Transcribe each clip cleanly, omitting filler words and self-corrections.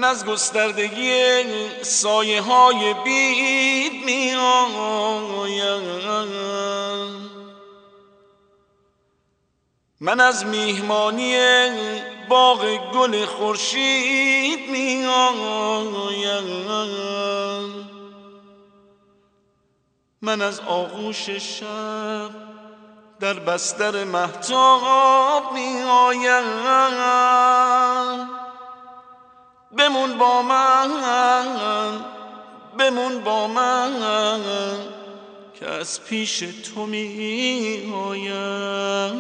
از گستردگی سایه های بید می آیم، من از میهمانی باغ گل خورشید می آیم، من از آغوش شب در بستر مهتاب می آیم. بمون با من، بمون با من که از پیش تو می آیم،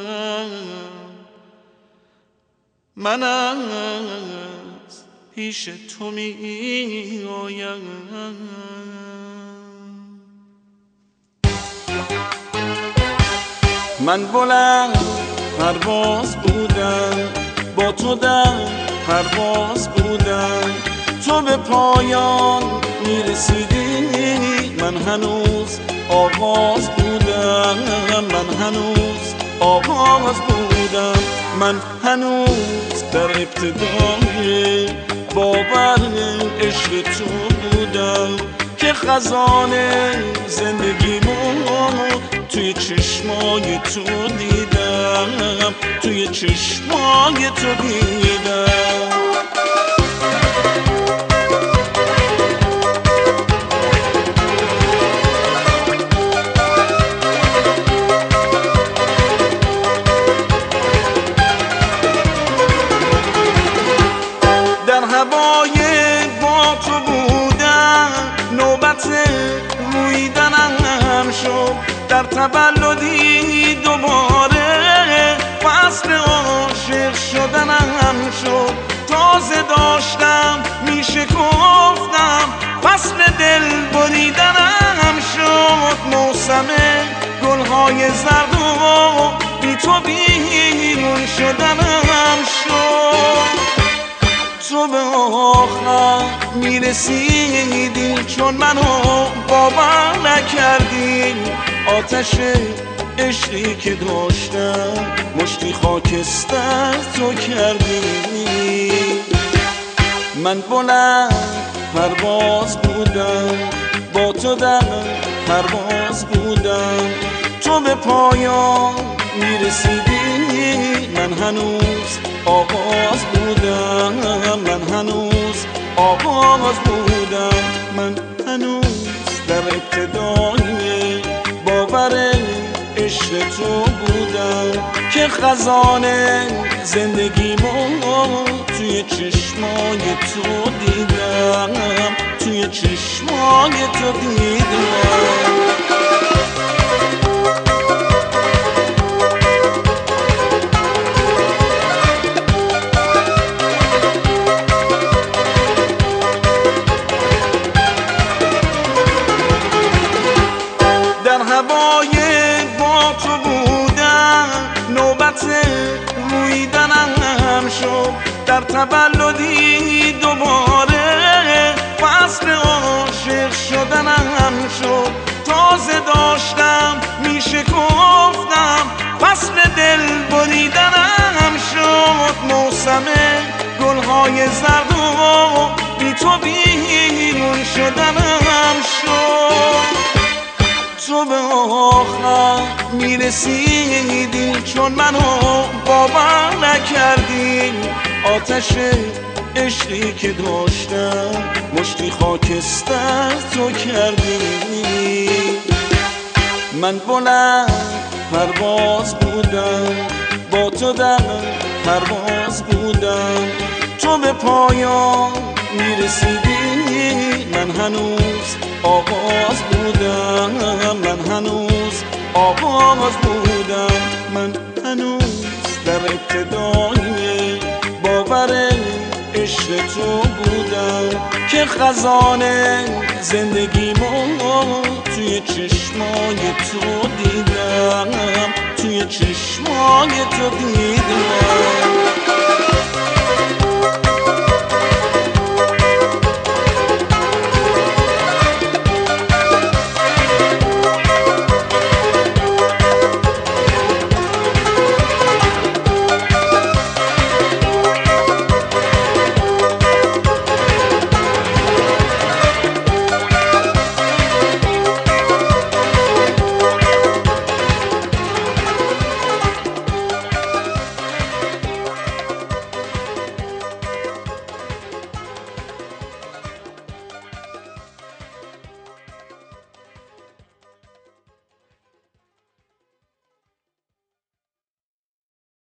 من از پیش تو می آیم. من بلند پرواز بودم، با تو در پرواز بودم، تو به پایان میرسیدی، من هنوز آغاز بودم، من هنوز آغاز بودم، من هنوز در ابتدای باور عشق تو بودم که خزانه زندگیمو توی چشمای تو دیدم، توی چشمای تو دیدم. در هوای با تو بودم، نوبت رویدنم شد، در تولدی دوباره فصل عاشق شدنم شد، تازه داشتم میشه گفتم فصل دل بریدنم شد، موسم گلهای زرد و بی تو بیرون شدنم شد. تو به آخر میرسیدی چون منو باور نکردی، آتش عشقی که داشتم مشتی خاکستر تو کردی. من بلند پرواز بودم، با تو در پرواز بودم، تو به پایان میرسیدی، من هنوز آغاز بودم، من هنوز آغاز بودم، من هنوز در ابتدای باور عشق تو بودم که خزانه زندگیمو توی چشمای تو دیدم، توی چشمای تو دیدم. در هوای با تو بودم، نوبت رویدنم شد، در تولدی دوباره فصل عاشق شدنم شد، تازه داشتم میشه گفتم فصل دل بریدنم شد، موسم گلهای زرد و بی تو بیرون شدنم شد. تو به آخر میرسیدی چون منو باور نکردی، آتش عشقی که داشتم مشتی خاکستر تو کردی. من بلند پرواز بودم، با تو در پرواز بودم، تو به پایان میرسیدی، من هنوز آغاز بودم، من هنوز آغاز بودم، من هنوز در ابتدای باور عشق تو بودم که خزانه زندگیمو توی چشمای تو دیدم، توی چشمای تو دیدم.